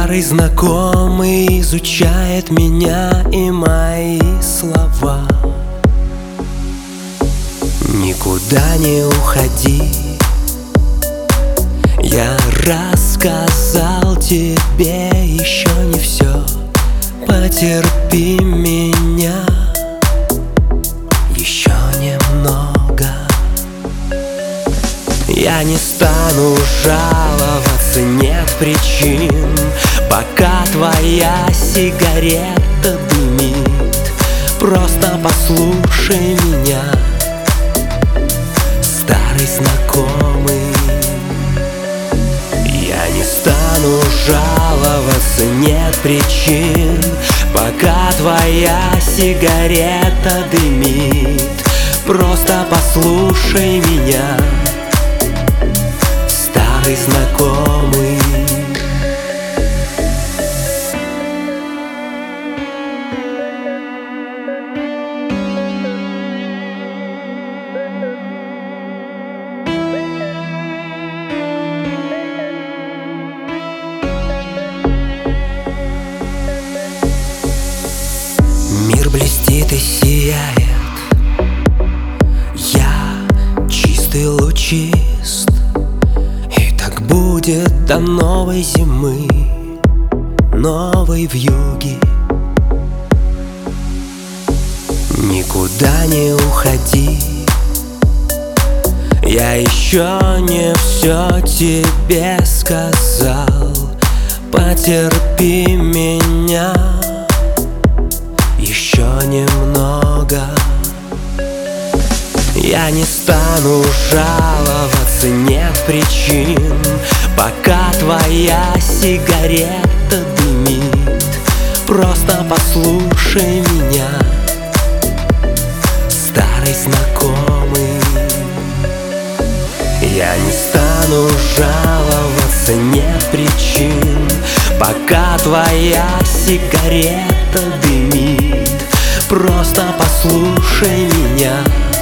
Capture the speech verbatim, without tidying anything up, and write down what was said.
Старый знакомый изучает меня и мои слова. Никуда не уходи, я рассказал тебе еще не все. Потерпи меня еще немного. Я не стану жаловаться, нет причин, пока твоя сигарета дымит. Просто послушай меня, старый знакомый. Я не стану жаловаться, нет причин, пока твоя сигарета дымит. Просто послушай меня, старый знакомый. Мир блестит и сияет, я чистый лучист, и так будет до новой зимы, новой вьюги. Никуда не уходи, я еще не все тебе сказал. Потерпи меня еще немного. Я не стану жаловаться, нет причин, пока твоя сигарета дымит. Просто послушай меня, старый знакомый. Я не стану жаловаться, нет причин, пока твоя сигарета дымит. Просто послушай меня,